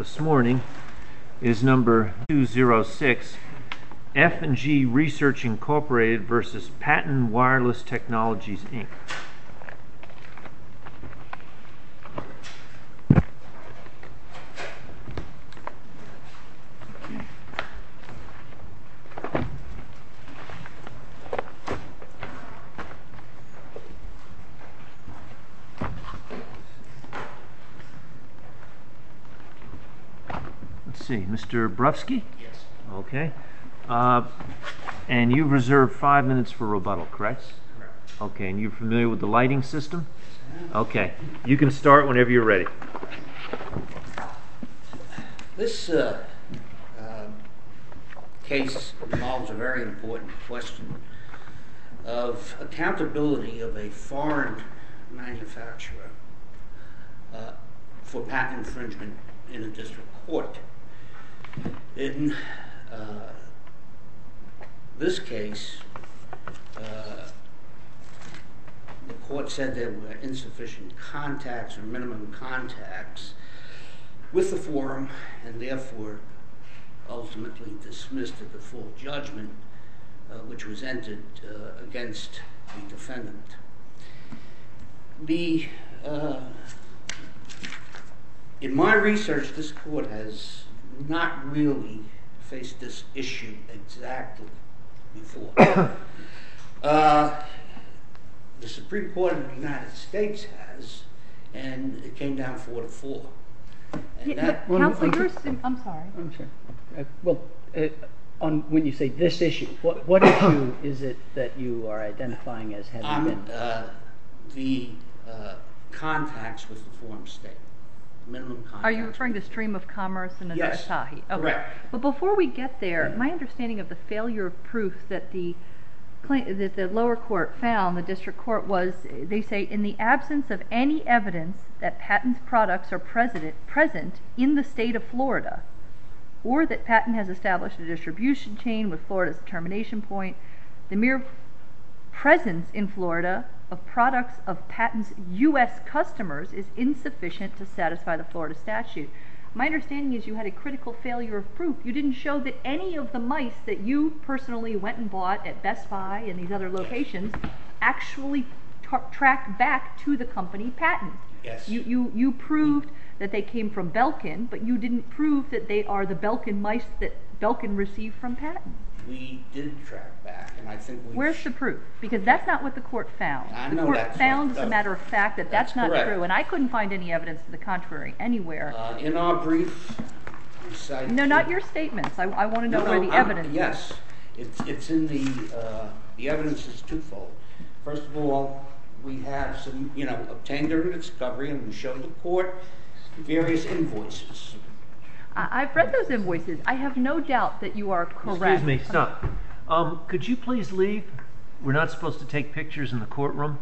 this morning is number 206, F&G Research Incorporated versus Patent Wireless Technologies, Inc. Let's see, Mr. Brufsky? Yes. Okay. And you reserved 5 minutes for rebuttal, correct? Correct. Okay, and you're familiar with the lighting system? Okay. You can start whenever you're ready. This case involves a very important question of accountability of a foreign manufacturer for patent infringement in a district court. In this case, the court said there were insufficient contacts or minimum contacts with the forum, and therefore ultimately dismissed a default judgment which was entered against the defendant. In my research, this court has not really faced this issue exactly before. The Supreme Court of the United States has, and it came down 4-4. Counsel, I'm sorry. I'm sorry. When you say this issue, what issue is it that you are identifying as having been? The contacts with the forum state. Minimum contacts. Are you referring to stream of commerce and Asahi? Yes, okay. Correct. But before we get there, my understanding of the failure of proof that the lower court found, the district court, was, they say, in the absence of any evidence that Patent's products are present in the state of Florida, or that Patent has established a distribution chain with Florida's termination point, the mere presence in Florida of products of Patent's U.S. customers is insufficient to satisfy the Florida statute. My understanding is you had a critical failure of proof. You didn't show that any of the mice that you personally went and bought at Best Buy and these other locations actually tracked back to the company Patent. Yes. You proved that they came from Belkin, but you didn't prove that they are the Belkin mice that Belkin received from Patent. We did track back, and I think we... Where's the proof? Because that's not what the court found. I the know court that's found, right. as a matter of fact, that that's not correct. true, and I couldn't find any evidence to the contrary anywhere. In our brief, we cited... No, not your statements. I want to know where the evidence is. Yes, it's in the evidence is twofold. First of all, we have some, obtained during the discovery, and we showed the court various invoices. I've read those invoices. I have no doubt that you are correct. Excuse me, stop. Could you please leave? We're not supposed to take pictures in the courtroom.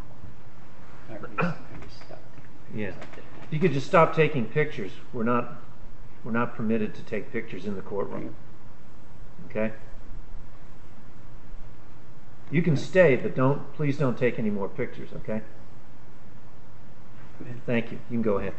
Yeah. You could just stop taking pictures. We're not permitted to take pictures in the courtroom. Okay? You can stay, but please don't take any more pictures, okay? Thank you. You can go ahead.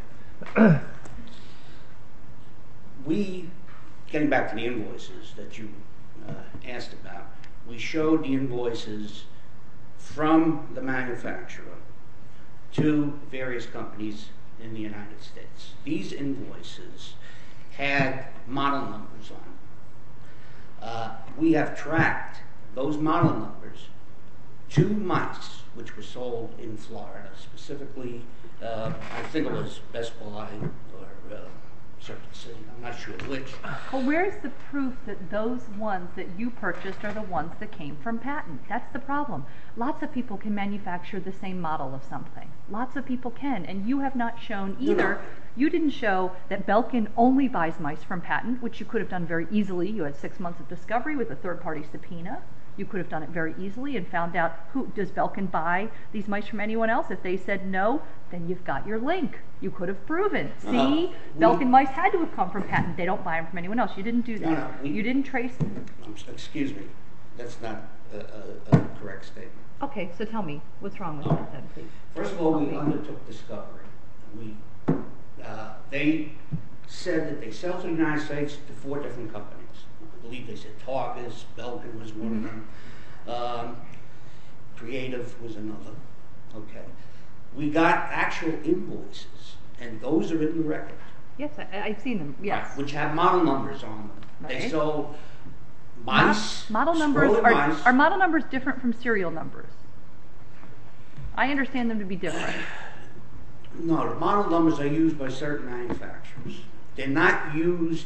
Getting back to the invoices that you asked about, we showed the invoices from the manufacturer to various companies in the United States. These invoices had model numbers on. We have tracked those model numbers to mice, which were sold in Florida, specifically, I think it was Best Buy or Circuit City, I'm not sure which. Well, where's the proof that those ones that you purchased are the ones that came from Patent? That's the problem. Lots of people can manufacture the same model of something. Lots of people can, and you have not shown either. No. You didn't show that Belkin only buys mice from Patent, which you could have done very easily. You had 6 months of discovery with a third-party subpoena. You could have done it very easily and found out, does Belkin buy these mice from anyone else? If they said no, then you've got your link. You could have proven. See, Belkin mice had to have come from Patent. They don't buy them from anyone else. You didn't do that. No, you didn't trace them. Excuse me. That's not a correct statement. Okay, so tell me, what's wrong with that then, please? First of all, we undertook discovery. They said that they sell to the United States to 4 different companies. I believe they said Targus, Belkin was one of them, Creative was another. Okay. We got actual invoices, and those are in the record. Yes, I've seen them. Yes. Right, which have model numbers on them. Right. They sold mice. Model numbers mice. are model numbers different from serial numbers? I understand them to be different. No, the model numbers are used by certain manufacturers. They're not used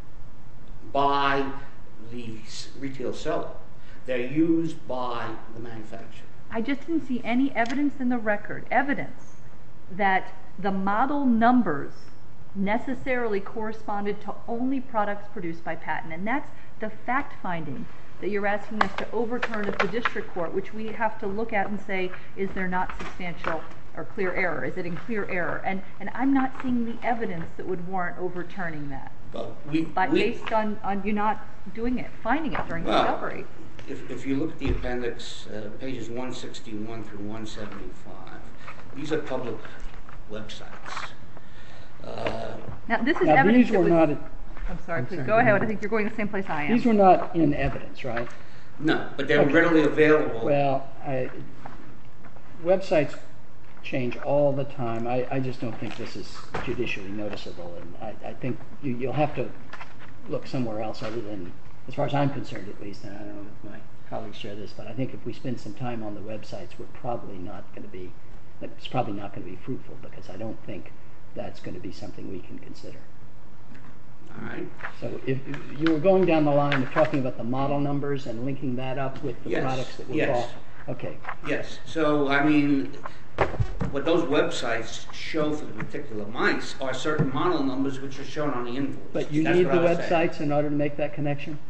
by the retail seller. They're used by the manufacturer. I just didn't see any evidence in the record, that the model numbers necessarily corresponded to only products produced by Patton. And that's the fact finding that you're asking us to overturn at the district court, which we have to look at and say, is there not substantial or clear error? Is it in clear error? And I'm not seeing the evidence that would warrant overturning that. But based on you not doing it, finding it during discovery. If you look at the appendix, pages 161 through 175, these are public websites. Now this is evidence. These were not. I'm sorry, please go ahead. I think you're going the same place I am. These were not in evidence, right? No, but they're readily available. Well, websites change all the time. I just don't think this is judicially noticeable, and I think you'll have to look somewhere else other than, as far as I'm concerned at least, and I don't know if my colleagues share this, but I think if we spend some time on the websites, it's probably not going to be fruitful, because I don't think that's going to be something we can consider. All right. So if you were going down the line of talking about the model numbers and linking that up with the products that were bought. Okay. Yes. So, I mean, what those websites show for the particular mice are certain model numbers which are shown on the invoice. But you need the websites in order to make that connection?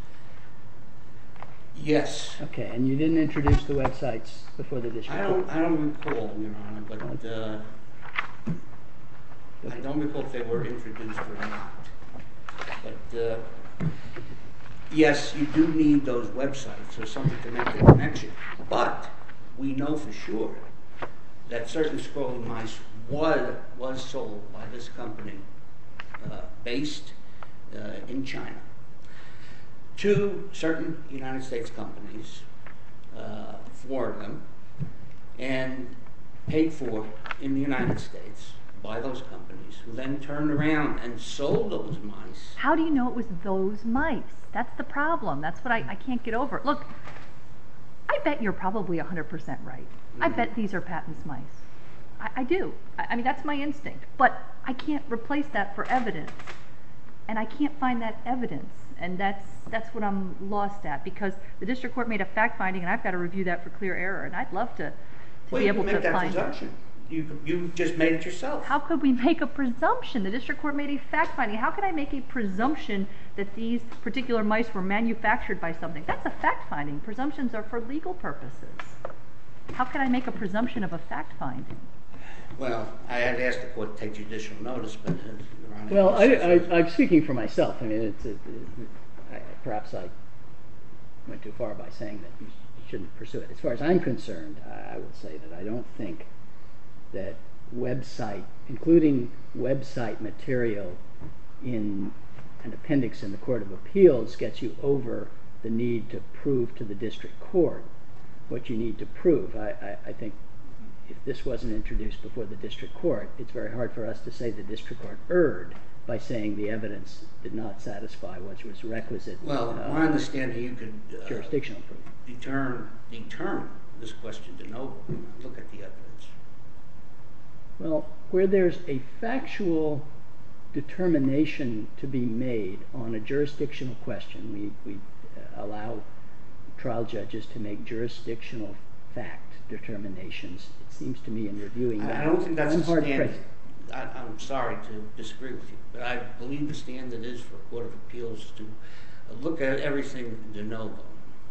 Yes. Okay, and you didn't introduce the websites before the district court? I don't recall, Your Honor, but I don't recall if they were introduced or not. But yes, you do need those websites or something to make the connection. But we know for sure that certain scrolling mice was sold by this company based in China to certain United States companies, 4 of them, and paid for in the United States by those companies, who then turned around and sold those mice. How do you know it was those mice? That's the problem. That's what I can't get over. Look, I bet you're probably 100% right. I bet these are Patton's mice. I do. I mean, that's my instinct. But I can't replace that for evidence. And I can't find that evidence. And that's what I'm lost at, because the district court made a fact finding, and I've got to review that for clear error. And I'd love to be able to find it. You just made it yourself. How could we make a presumption? The district court made a fact finding. How can I make a presumption that these particular mice were manufactured by something? That's a fact finding. Presumptions are for legal purposes. How can I make a presumption of a fact finding? Well, I had asked the court to take judicial notice, but well, I'm speaking for myself. I mean, perhaps I went too far by saying that you shouldn't pursue it. As far as I'm concerned, I will say that I don't think that including website material in an appendix in the Court of Appeals, gets you over the need to prove to the district court what you need to prove. I think if this wasn't introduced before the district court, it's very hard for us to say the district court erred by saying the evidence did not satisfy what was requisite. Well, my understanding, you could jurisdictional proof. Determine this question to know, look at the evidence. Well, where there's a factual determination to be made on a jurisdictional question, we allow trial judges to make jurisdictional fact determinations. It seems to me, in reviewing that, I don't think that's the standard. I'm sorry to disagree with you, but I believe the standard is for a Court of Appeals to look at everything de novo.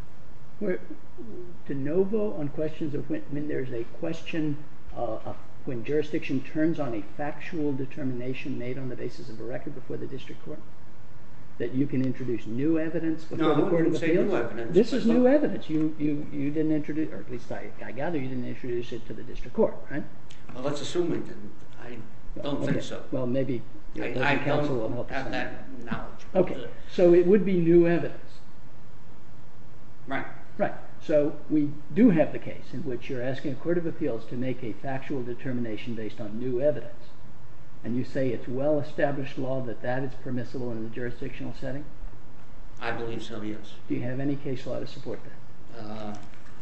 De novo on questions of when there's a question when jurisdiction turns on a factual determination made on the basis of a record before the district court? That you can introduce new evidence before the Court of Appeals? No, new evidence. This is new evidence. You didn't introduce, or at least I gather you didn't introduce it to the district court, right? Well, let's assume we didn't. Don't think so. Well, maybe the I opposing counsel will don't help us have on that knowledge. Okay, so it would be new evidence. Right. Right. So we do have the case in which you're asking a court of appeals to make a factual determination based on new evidence. And you say it's well-established law that that is permissible in the jurisdictional setting? I believe so, yes. Do you have any case law to support that?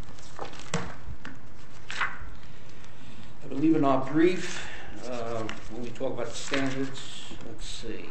I believe in our brief, when we talk about the standards, let's see.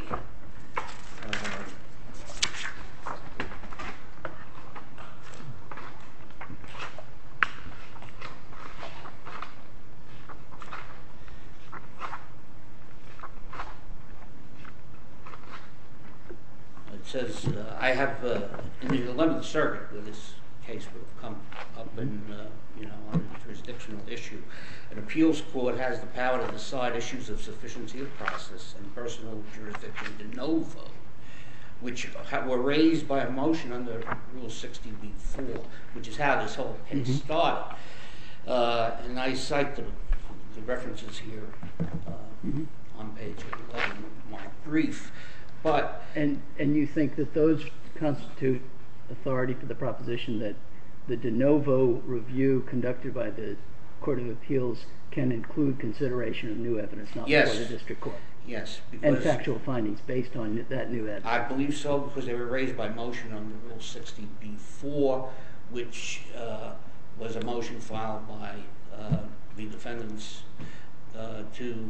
It says, I have, in the 11th Circuit, where this case would have come up in, on a jurisdictional issue, an appeals court has the power to decide issues of sufficiency of process and personal jurisdiction de novo, which were raised by a motion under Rule 60b-4, which is how this whole case started. And I cite the references here on page 11 of my brief. But and you think that those constitute authority for the proposition that the de novo review conducted by the Court of Appeals can include consideration of new evidence, not before the district court? Yes. And factual findings based on that new evidence? I believe so, because they were raised by motion under Rule 60b-4, which was a motion filed by the defendants to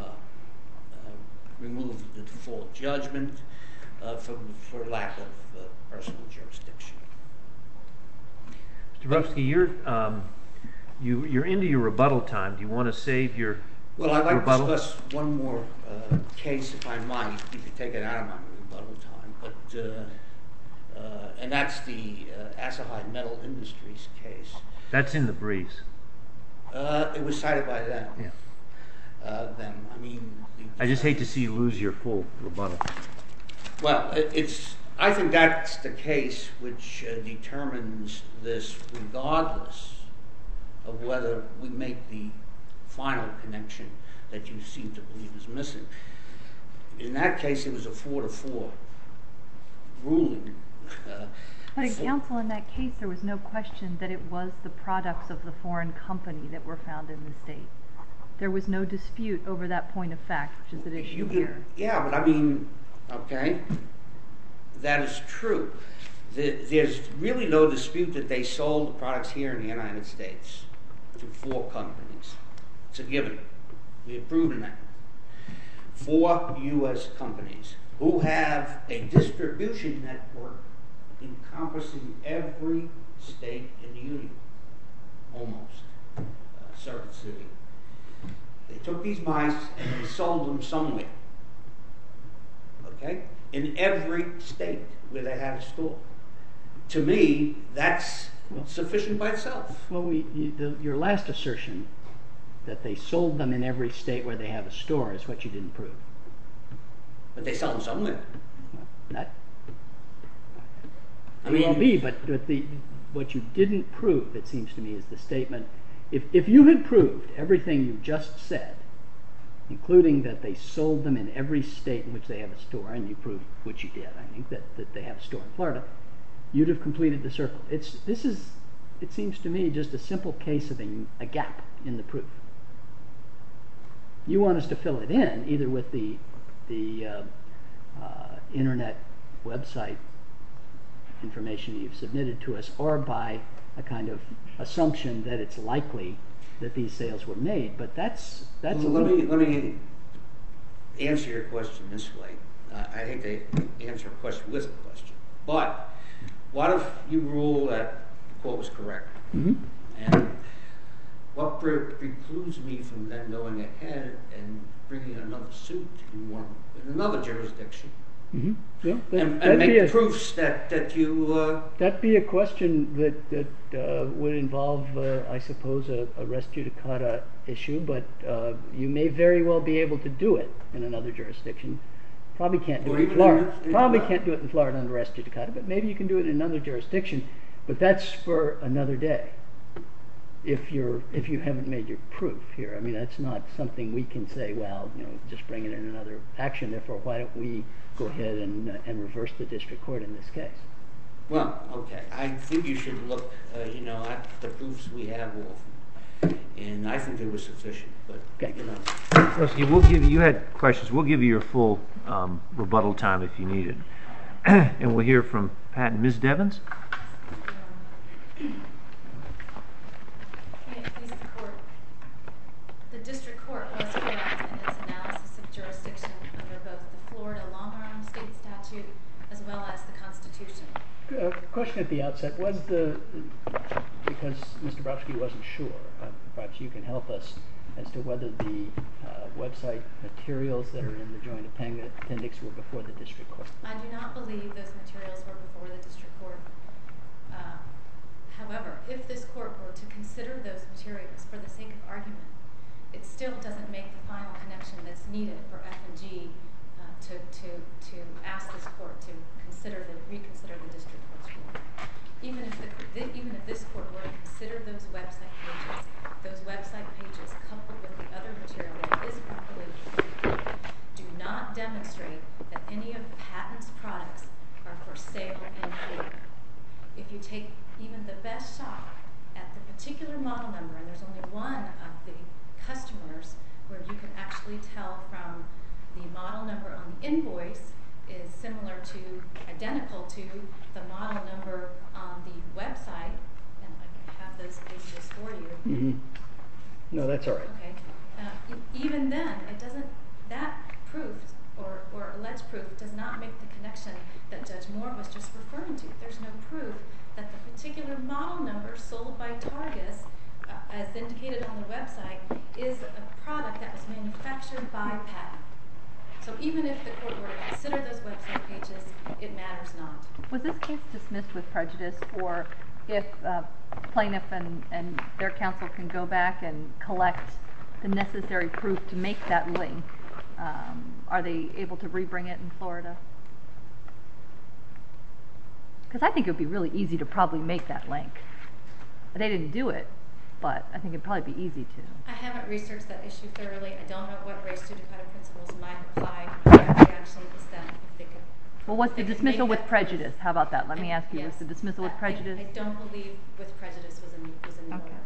remove the default judgment for lack of personal jurisdiction. Mr. Brofsky, you're into your rebuttal time. Do you want to save your Well, I'd like rebuttal? to discuss one more case, if I might. You could take it out of my rebuttal time, but and that's the Asahi Metal Industries case. That's in the briefs. It was cited by them. Yeah. Them. I mean, I just hate to see you lose your full rebuttal. Well, I think that's the case which determines this, regardless of whether we make the final connection that you seem to believe is missing. In that case, it was a 4-4 ruling. But in counsel, in that case, there was no question that it was the products of the foreign company that were found in the state. There was no dispute over that point of fact, which is at issue here. Yeah, but I mean, okay, that is true. There's really no dispute that they sold the products here in the United States to 4 companies. It's a given. We have proven that. 4 U.S. companies who have a distribution network encompassing every state in the Union, almost, Circuit City. They took these mice and they sold them somewhere, okay, in every state where they had a store. To me, that's sufficient by itself. Well, your last assertion that they sold them in every state where they have a store is what you didn't prove. But they sell them somewhere. That may well be, but what you didn't prove, it seems to me, is the statement. If you had proved everything you just said, including that they sold them in every state in which they have a store, and you proved, which you did, I think, that they have a store in Florida, you'd have completed the circle. This is, it seems to me, just a simple case of a gap in the proof. You want us to fill it in, either with the internet website information you've submitted to us, or by a kind of assumption that it's likely that these sales were made. But that's well, let me answer your question this way. I hate to answer a question with a question, but what if you rule that the quote was correct? Mm-hmm. And what precludes me from then going ahead and bringing another suit in another jurisdiction? Mm-hmm. Yeah, and make proofs that you... That'd be a question that would involve, I suppose, a res judicata issue, but you may very well be able to do it in another jurisdiction. Probably can't do it in Florida. Probably can't do it in Florida under res judicata, but maybe you can do it in another jurisdiction. But that's for another day. if you haven't made your proof here. I mean, that's not something we can say, well, just bring it in another action, therefore why don't we go ahead and reverse the district court in this case? Well, okay. I think you should look, at the proofs we have, and I think they were sufficient. But okay. Rusty, we'll give you had questions. We'll give you your full rebuttal time if you need it, and we'll hear from Pat and Ms. Devins. The district court was correct in its analysis of jurisdiction under both the Florida long-arm state statute as well as the Constitution. Question at the outset, because Mr. Brodsky wasn't sure, perhaps you can help us as to whether the website materials that are in the joint appendix were before the district court. I do not believe those materials were before the district court. However, if this court were to consider those materials for the sake of argument, it still doesn't make the final connection that's needed for F&G to ask this court to reconsider the district court's ruling. Even if this court were to consider those website pages coupled with the other material that is properly included, do not demonstrate that any of Patent's products are for sale in Florida. If you take even the best shot at the particular model number, and there's only one of the customers where you can actually tell from the model number on the invoice is identical to the model number on the website, and I have those pages for you. Mm-hmm. No, that's all right. Okay. Even then, that proof or alleged proof does not make the connection that Judge Moore was just referring to. There's no proof that the particular model number sold by Targus, as indicated on the website, is a product that was manufactured by Patent. So even if the court were to consider those website pages, it matters not. Was this case dismissed with prejudice, or if plaintiff and their counsel can go back and collect the necessary proof to make that link, are they able to rebring it in Florida? Because I think it would be really easy to probably make that link. They didn't do it, but I think it'd probably be easy to. I haven't researched that issue thoroughly. I don't know what res judicata principles might apply. My reaction is that if they could. Well, what's the dismissal with prejudice? How about that? Let me ask you. Yes. Was the dismissal with prejudice? I don't believe with prejudice was in the order.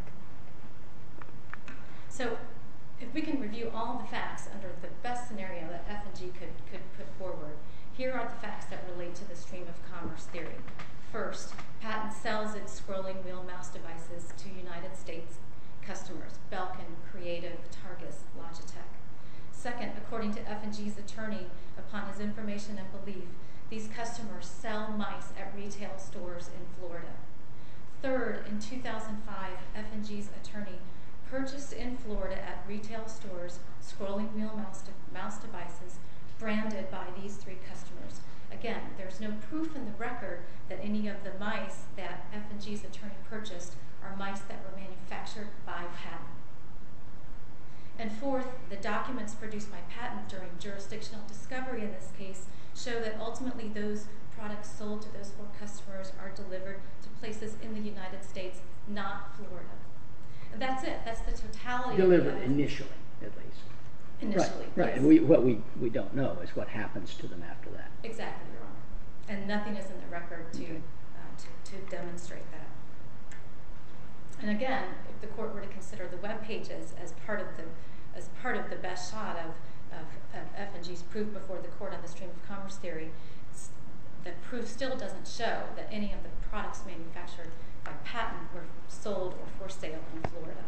So, if we can review all the facts under the best scenario that F&G could put forward, here are the facts that relate to the stream of commerce theory. First, Patent sells its scrolling wheel mouse devices to United States customers, Belkin, Creative, Targus, Logitech. Second, according to F&G's attorney, upon his information and belief, these customers sell mice at retail stores in Florida. Third, in 2005, F&G's attorney purchased in Florida at retail stores scrolling wheel mouse devices branded by these three customers. Again, there's no proof in the record that any of the mice that F&G's attorney purchased are mice that were manufactured by Patent. And fourth, the documents produced by Patent during jurisdictional discovery in this case show that ultimately those products sold to those four customers are delivered to places in the United States, not Florida. And that's it. That's the totality of Delivered initially, at least. Initially, right. Yes. And what we don't know is what happens to them after that. Exactly, Your Honor. And nothing is in the record to demonstrate that. And again, if the court were to consider the web pages as part of the best shot of F&G's proof before the court on the stream of commerce theory, the proof still doesn't show that any of the products manufactured by Patent were sold or for sale in Florida.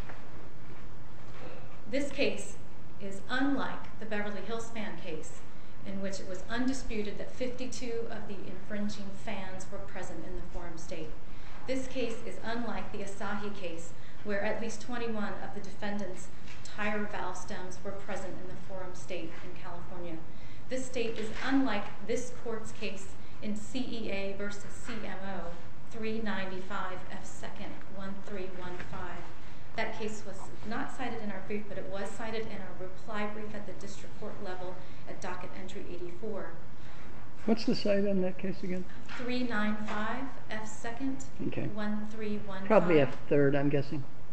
This case is unlike the Beverly Hills fan case, in which it was undisputed that 52 of the infringing fans were present in the forum state. This case is unlike the Asahi case, where at least 21 of the defendants' tire valve stems were present in the forum state in California. This state is unlike this court's case in CEA versus CMO 395 F. 2nd 1315. That case was not cited in our brief, but it was cited in our reply brief at the district court level at docket entry 84. What's the site on that case again? 395 F. 2nd 1315. Probably F. 3rd, I'm guessing.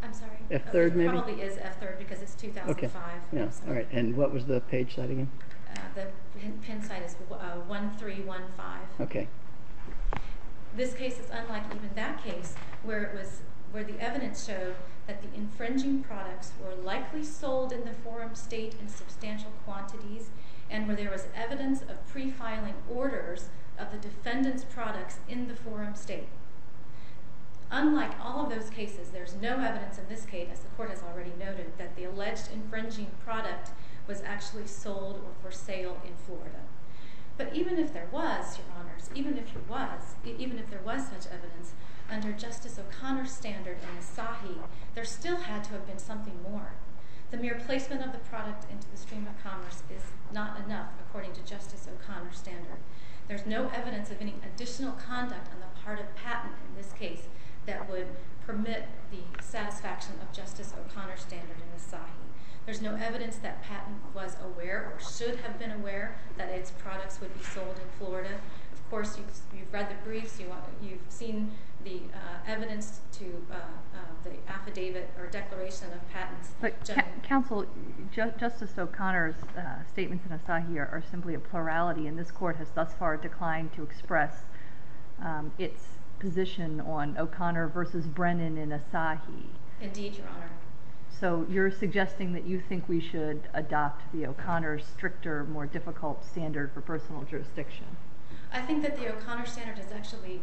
I'm sorry? F3rd, maybe? It probably is F3rd because it's 2005. Okay, yeah, all right. And what was the page site again? The pin site is 1315. Okay. This case is unlike even that case where the evidence showed that the infringing products were likely sold in the forum state in substantial quantities and where there was evidence of pre-filing orders of the defendant's products in the forum state. Unlike all of those cases, there's no evidence in this case, as the court has already noted, that the alleged infringing product was actually sold or for sale in Florida. But even if there was, Your Honors, even if there was such evidence, under Justice O'Connor's standard in Asahi, there still had to have been something more. The mere placement of the product into the stream of commerce is not enough, according to Justice O'Connor's standard. There's no evidence of any additional conduct on the part of Patent in this case that would permit the satisfaction of Justice O'Connor's standard in Asahi. There's no evidence that Patent was aware or should have been aware that its products would be sold in Florida. Of course, you've read the briefs, you've seen the evidence to the affidavit or declaration of Patent's. But counsel, Justice O'Connor's statements in Asahi are simply a plurality, and this court has thus far declined to express its position on O'Connor versus Brennan in Asahi. Indeed, Your Honor. So you're suggesting that you think we should adopt the O'Connor's stricter, more difficult standard for personal jurisdiction? I think that the O'Connor standard is actually,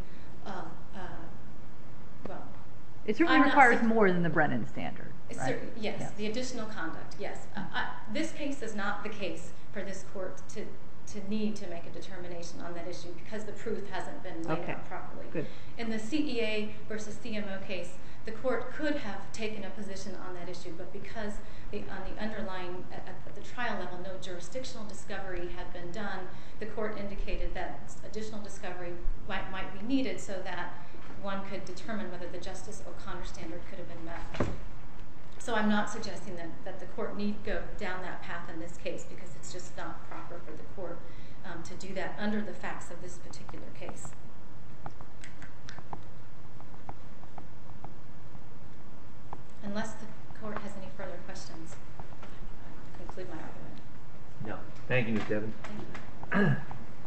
it certainly requires more than the Brennan standard, right? Yes, the additional conduct, yes. This case is not the case for this court to need to make a determination on that issue because the proof hasn't been laid out properly. Good. In the CEA versus CMO case, the court could have taken a position on that issue, but because on the underlying, at the trial level, no jurisdictional discovery had been done, the court indicated that additional discovery might be needed so that one could determine whether the Justice O'Connor standard could have been met. So I'm not suggesting that the court need go down that path in this case because it's just not proper for the court to do that under the facts of this particular case. Unless the court has any further questions, I'll conclude my argument. No. Thank you, Ms. Devon. Thank you.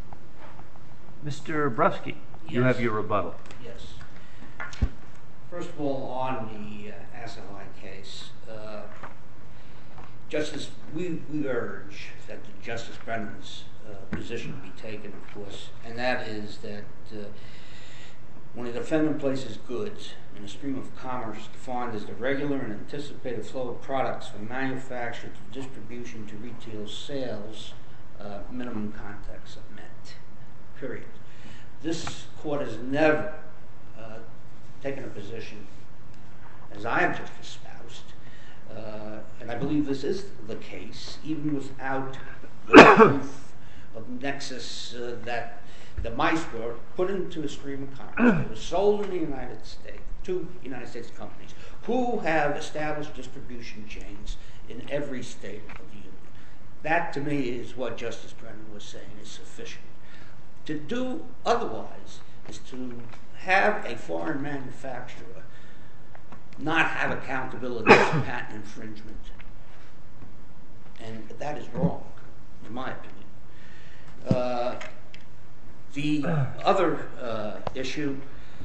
Mr. Brusky, you have your rebuttal. Yes. First of all, on the Asahi case, Justice, we urge that Justice Brennan's position be taken, of course, and that is that when a defendant places goods in a stream of commerce defined as the regular and anticipated flow of products from manufacture to distribution to retail sales, minimum contacts are met. Period. This court has never taken a position, as I have just espoused, and I believe this is the case, even without the proof of nexus that the mice were put into a stream of commerce. It was sold in the United States to United States companies who have established distribution chains in every state of the Union. That, to me, is what Justice Brennan was saying is sufficient. To do otherwise is to have a foreign manufacturer not have accountability for patent infringement. And that is wrong, in my opinion. The other issue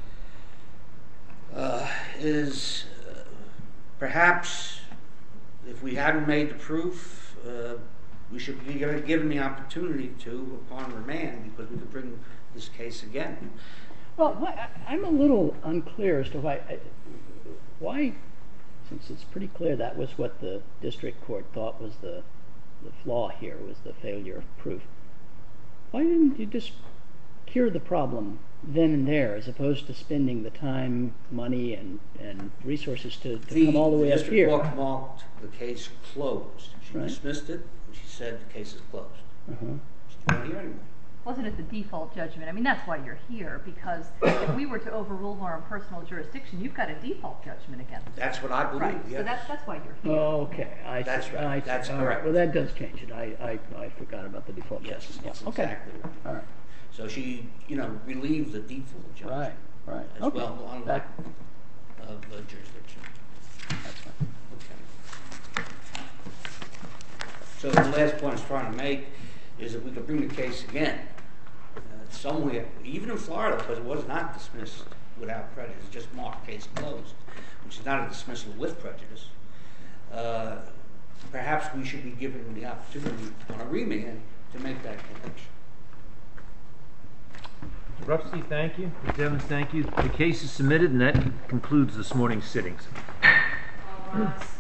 is perhaps if we hadn't made the proof, we should be given the opportunity to upon remand because we could bring this case again. Well, I'm a little unclear as to why, since it's pretty clear that was what the district court thought was the flaw here, was the failure of proof. Why didn't you just cure the problem then and there as opposed to spending the time, money, and resources to come all the way up here? The district court marked the case closed. She dismissed it, and she said the case is closed. She didn't hear anymore. Wasn't it the default judgment? I mean, that's why you're here, because if we were to overrule our own personal jurisdiction, you've got a default judgment against us. That's what I believe, right. yes. So that's why you're here. Okay, That's right. That's correct. Right. Well, that does change it. I forgot about the default Yes, judgment. that's Okay. exactly right. All right. So she, relieved the default judgment. Right. As well, unlike of jurisdiction. So the last point I was trying to make is that we could bring the case again somewhere, even in Florida, because it was not dismissed without prejudice, just marked case closed, which is not a dismissal with prejudice. Perhaps we should be given the opportunity on a remand to make that connection. Mr. Ruffsey, thank you. Ms. Evans, thank you. The case is submitted, and that concludes this morning's sittings. All rise.